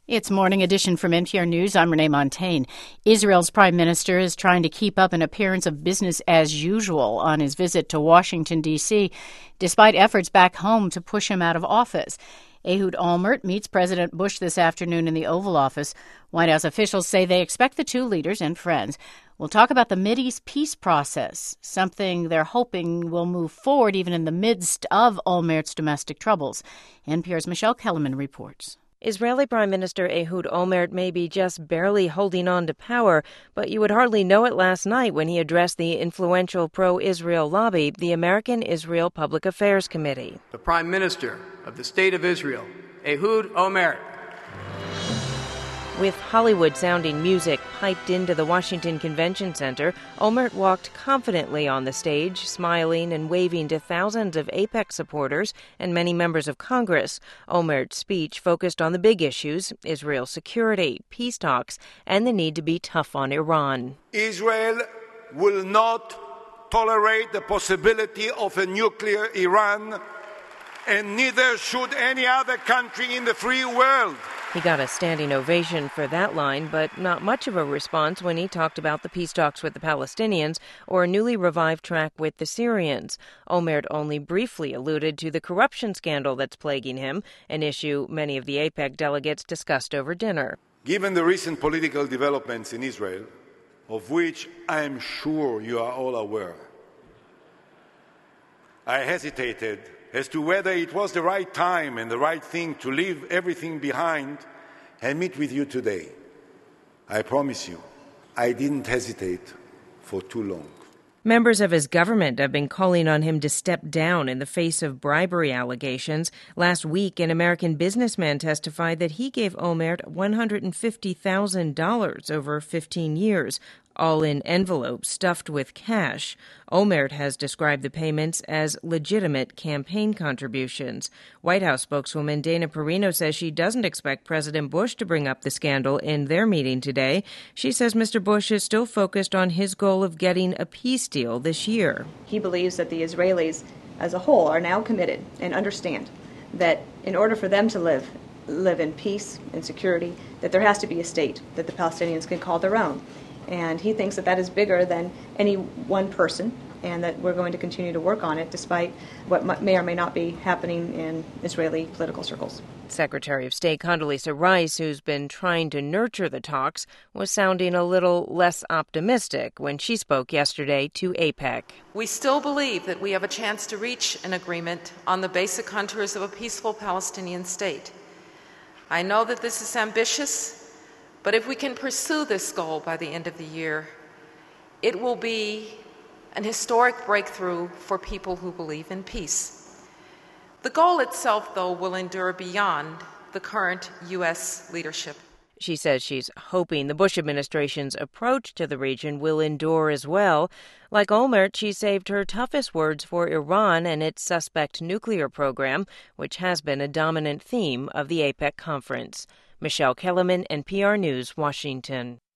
It's Morning Edition from NPR News. I'm Renee Montagne. Israel's prime minister is trying to keep up an appearance of business as usual on his visit to Washington, D.C., despite efforts back home to push him out of office. Ehud Olmert meets President Bush this afternoon in the Oval Office. White House officials say they expect the two leaders and friends will talk about the Mideast peace process, something they're hoping will move forward even in the midst of Olmert's domestic troubles. NPR's Michelle Kellerman reports. Israeli Prime Minister Ehud Olmert may be just barely holding on to power, but you would hardly know it last night when he addressed the influential pro-Israel lobby, the American Israel Public Affairs Committee. The Prime Minister of the State of Israel, Ehud Olmert. With Hollywood-sounding music piped into the Washington Convention Center, Olmert walked confidently on the stage, smiling and waving to thousands of AIPAC supporters and many members of Congress. Olmert's speech focused on the big issues: Israel's security, peace talks, and the need to be tough on Iran. Israel will not tolerate the possibility of a nuclear Iran, and neither should any other country in the free world. He got a standing ovation for that line, but not much of a response when he talked about the peace talks with the Palestinians or a newly revived track with the Syrians. Olmert only briefly alluded to the corruption scandal that's plaguing him, an issue many of the AIPAC delegates discussed over dinner. Given the recent political developments in Israel, of which I am sure you are all aware, I hesitated as to whether it was the right time and the right thing to leave everything behind and meet with you today. I promise you, I didn't hesitate for too long. Members of his government have been calling on him to step down in the face of bribery allegations. Last week, an American businessman testified that he gave Olmert $150,000 over 15 years, all in envelopes stuffed with cash. Olmert has described the payments as legitimate campaign contributions. White House spokeswoman Dana Perino says she doesn't expect President Bush to bring up the scandal in their meeting today. She says Mr. Bush is still focused on his goal of getting a peace deal this year. He believes that the Israelis as a whole are now committed and understand that in order for them to live in peace and security, that there has to be a state that the Palestinians can call their own. And he thinks that that is bigger than any one person, and that we're going to continue to work on it despite what may or may not be happening in Israeli political circles. Secretary of State Condoleezza Rice, who's been trying to nurture the talks, was sounding a little less optimistic when she spoke yesterday to AIPAC. We still believe that we have a chance to reach an agreement on the basic contours of a peaceful Palestinian state. I know that this is ambitious, but if we can pursue this goal by the end of the year, it will be an historic breakthrough for people who believe in peace. The goal itself, though, will endure beyond the current U.S. leadership. She says she's hoping the Bush administration's approach to the region will endure as well. Like Olmert, she saved her toughest words for Iran and its suspect nuclear program, which has been a dominant theme of the AIPAC conference. Michelle Kellerman, NPR News, Washington.